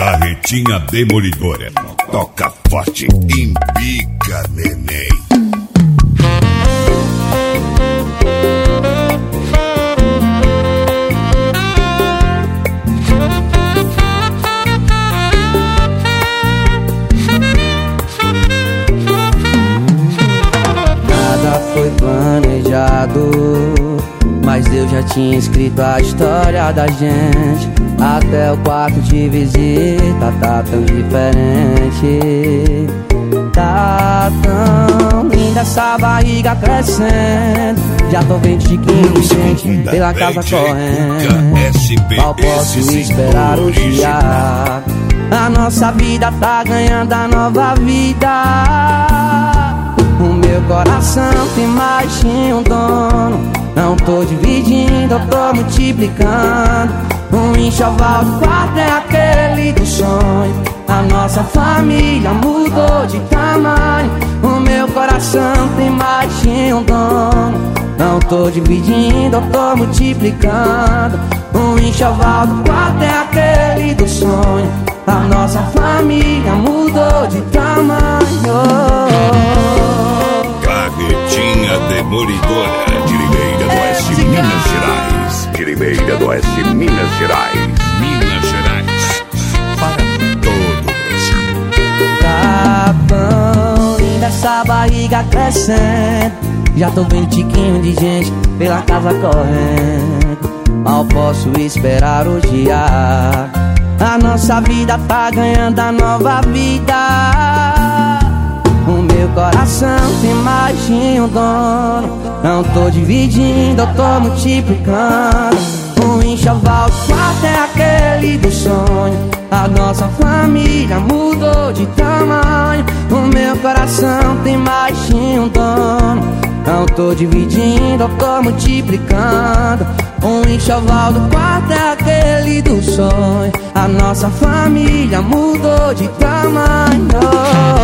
Carretinha demolidora. Toca forte, embica, neném. Nada foi planejado, mas Deus já tinha escrito a história da gente. Até o quarto de visita tá tão diferente. Tá tão linda essa barriga crescendo. Já tô vendo chiquinho de gente pela casa correndo. Mal posso esperar o dia. A nossa vida tá ganhando a nova vida. O meu coração tem mais de um dono. Não tô dividindo, eu tô multiplicando. Um enxoval do quarto é aquele do sonho. A nossa família mudou de tamanho. O meu coração tem mais de um dono. Não tô dividindo, eu tô multiplicando. Um enxoval do quarto é aquele do sonho. A nossa família mudou de tamanho. Carretinha demolidora de Limeira do Oeste, Minas Gerais. De Limeira do Oeste, Minas Gerais. Minas Gerais, para todo o Brasil. Tá bom, linda essa barriga crescendo. Já tô vendo tiquinho de gente pela casa correndo. Mal posso esperar o dia. A nossa vida tá ganhando a nova vida. O meu coração tem mais de um dono. Não tô dividindo, eu tô multiplicando. Um enxoval do quarto é aquele do sonho. A nossa família mudou de tamanho. O meu coração tem mais de um dono. Não tô dividindo, eu tô multiplicando. Um enxoval do quarto é aquele do sonho. A nossa família mudou de tamanho.